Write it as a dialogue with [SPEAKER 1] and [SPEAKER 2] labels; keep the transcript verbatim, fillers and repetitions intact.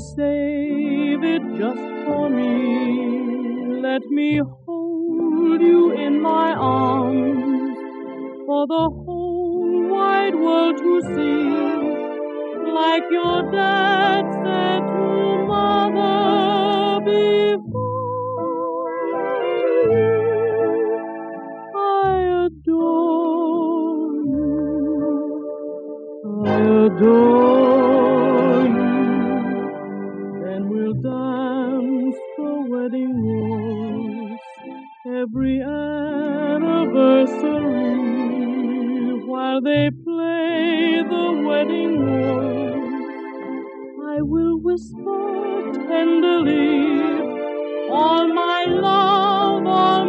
[SPEAKER 1] save it just for me. Let me hold you in my arms for the whole wide world to see, like your dad said to mother before you. I adore you, I adore you. Then we'll dance the wedding waltz every anniversary, while they play the wedding waltz. I will whisper tenderly all my love, all